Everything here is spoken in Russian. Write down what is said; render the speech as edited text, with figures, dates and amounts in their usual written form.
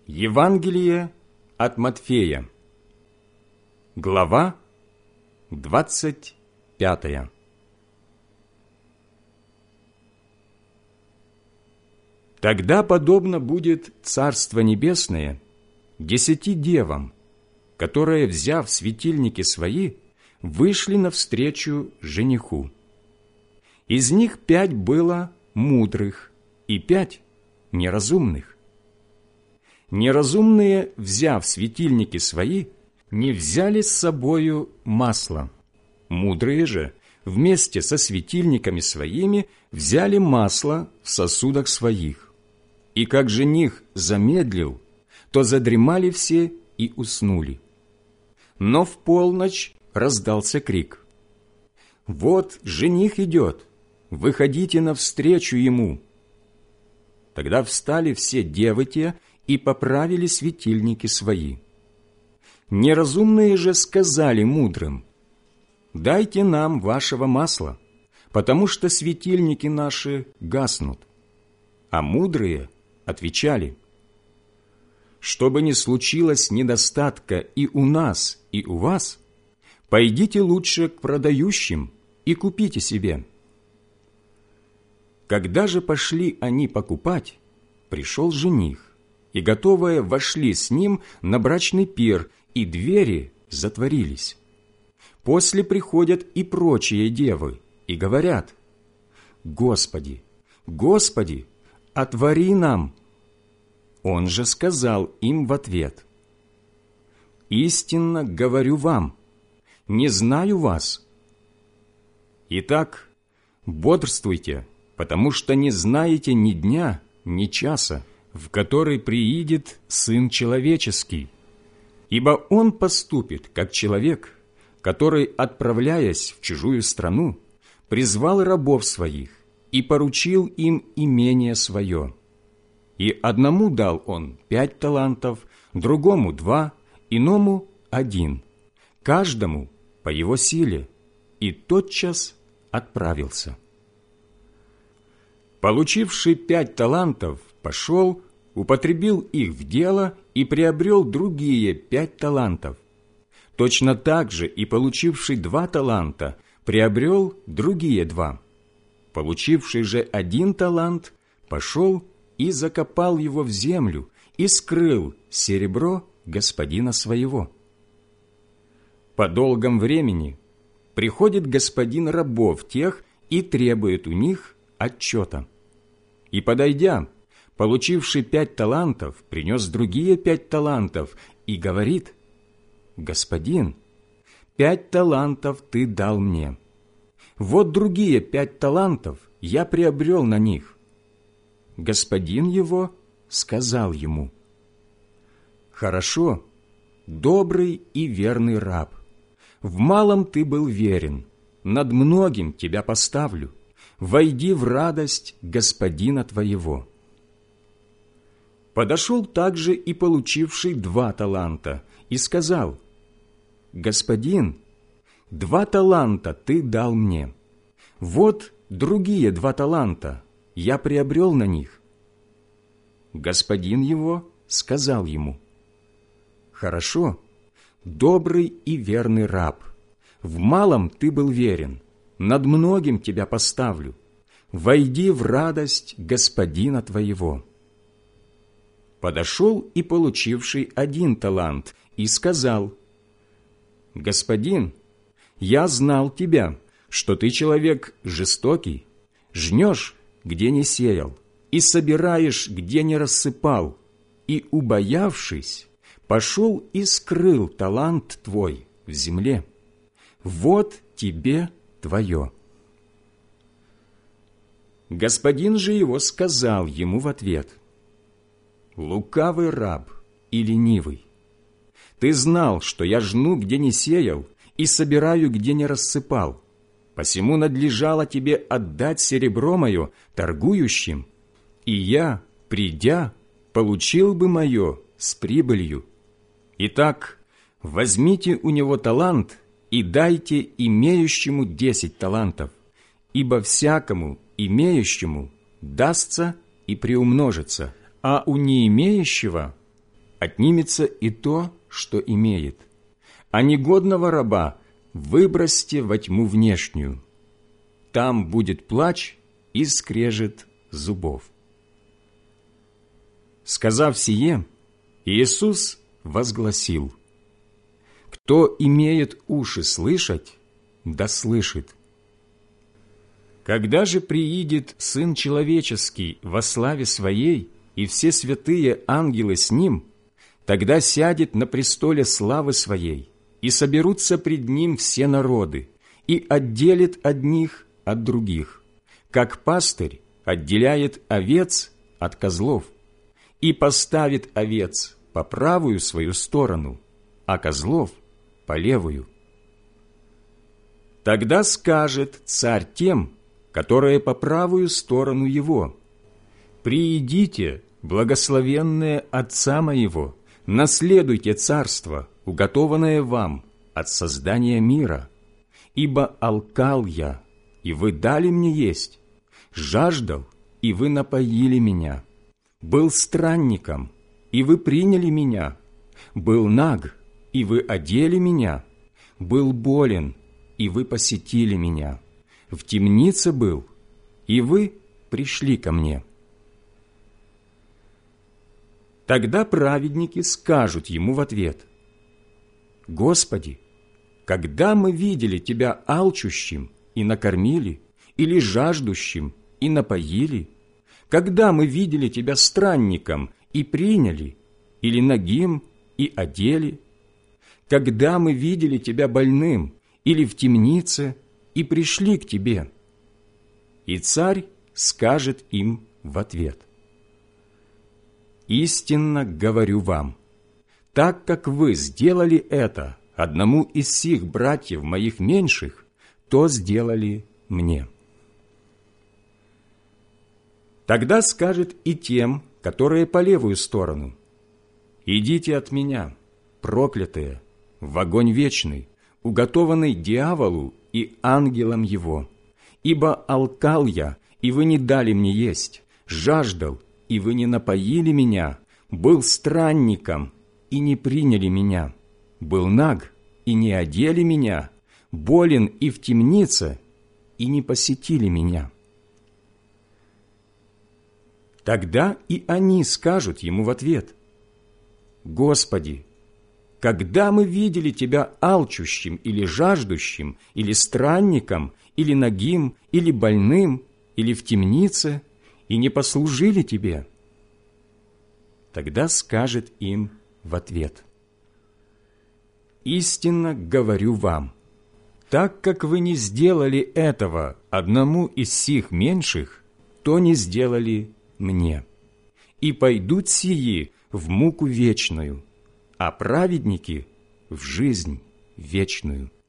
Евангелие от Матфея, глава 25. Тогда подобно будет Царство Небесное 10 девам, которые, взяв светильники свои, вышли навстречу жениху. Из них 5 было мудрых и 5 неразумных. Неразумные, взяв светильники свои, не взяли с собою масла. Мудрые же, вместе со светильниками своими, взяли масло в сосудах своих. И как жених замедлил, то задремали все и уснули. Но в полночь раздался крик: «Вот жених идет, выходите навстречу ему!» Тогда встали все девы те и поправили светильники свои. Неразумные же сказали мудрым: «Дайте нам вашего масла, потому что светильники наши гаснут». А мудрые отвечали: «Чтобы не случилось недостатка и у нас, и у вас, пойдите лучше к продающим и купите себе». Когда же пошли они покупать, пришел жених, и готовые вошли с ним на брачный пир, и двери затворились. После приходят и прочие девы, и говорят: «Господи, Господи, отвори нам!» Он же сказал им в ответ: «Истинно говорю вам, не знаю вас. Итак, бодрствуйте, потому что не знаете ни дня, ни часа, в который приидет Сын Человеческий. Ибо Он поступит, как человек, который, отправляясь в чужую страну, призвал рабов своих и поручил им имение свое. И одному дал Он 5 талантов, другому 2, иному 1, каждому по его силе, и тотчас отправился. Получивший 5 талантов, пошел, употребил их в дело и приобрел другие 5 талантов. Точно так же и получивший 2 таланта приобрел другие 2. Получивший же 1 талант пошел и закопал его в землю и скрыл серебро господина своего. По долгом времени приходит господин рабов тех и требует у них отчета. И, подойдя, получивший 5 талантов, принес другие 5 талантов и говорит: «Господин, 5 талантов ты дал мне. Вот другие 5 талантов я приобрел на них». Господин его сказал ему: «Хорошо, добрый и верный раб, в малом ты был верен, над многим тебя поставлю. Войди в радость господина твоего». Подошел также и получивший 2 таланта и сказал: «Господин, 2 таланта ты дал мне. Вот другие 2 таланта я приобрел на них». Господин его сказал ему: «Хорошо, добрый и верный раб, в малом ты был верен, над многим тебя поставлю. Войди в радость господина твоего». Подошел и получивший 1 талант и сказал: «Господин, я знал тебя, что ты человек жестокий, жнешь, где не сеял, и собираешь, где не рассыпал, и, убоявшись, пошел и скрыл талант твой в земле. Вот тебе твое». Господин же его сказал ему в ответ: «Лукавый раб и ленивый, ты знал, что я жну, где не сеял, и собираю, где не рассыпал. Посему надлежало тебе отдать серебро мое торгующим, и я, придя, получил бы мое с прибылью. Итак, возьмите у него талант и дайте имеющему 10 талантов, ибо всякому имеющему дастся и приумножится, а у не имеющего отнимется и то, что имеет, а негодного раба выбросьте во тьму внешнюю. Там будет плач и скрежет зубов». Сказав сие, Иисус возгласил: «Кто имеет уши слышать, да слышит. Когда же приидет Сын Человеческий во славе Своей, и все святые ангелы с Ним, тогда сядет на престоле славы Своей, и соберутся пред Ним все народы, и отделит одних от других, как пастырь отделяет овец от козлов, и поставит овец по правую свою сторону, а козлов по левую. Тогда скажет царь тем, которые по правую сторону его: «Приидите, благословенные Отца моего, наследуйте царство, уготованное вам от создания мира. Ибо алкал я, и вы дали мне есть, жаждал, и вы напоили меня, был странником, и вы приняли меня, был наг, и вы одели меня, был болен, и вы посетили меня, в темнице был, и вы пришли ко мне». Тогда праведники скажут ему в ответ: «Господи, когда мы видели Тебя алчущим и накормили, или жаждущим и напоили? Когда мы видели Тебя странником и приняли, или нагим и одели? Когда мы видели Тебя больным или в темнице и пришли к Тебе?» И царь скажет им в ответ: «Истинно говорю вам, так как вы сделали это одному из сих братьев моих меньших, то сделали мне». Тогда скажет и тем, которые по левую сторону: «Идите от меня, проклятые, в огонь вечный, уготованный дьяволу и ангелам его. Ибо алкал я, и вы не дали мне есть, жаждал, и вы не напоили меня, был странником, и не приняли меня, был наг, и не одели меня, болен и в темнице, и не посетили меня». Тогда и они скажут ему в ответ: «Господи, когда мы видели Тебя алчущим или жаждущим, или странником, или нагим, или больным, или в темнице, и не послужили Тебе?» Тогда скажет им в ответ: «Истинно говорю вам, так как вы не сделали этого одному из сих меньших, то не сделали мне. И пойдут сии в муку вечную, а праведники в жизнь вечную».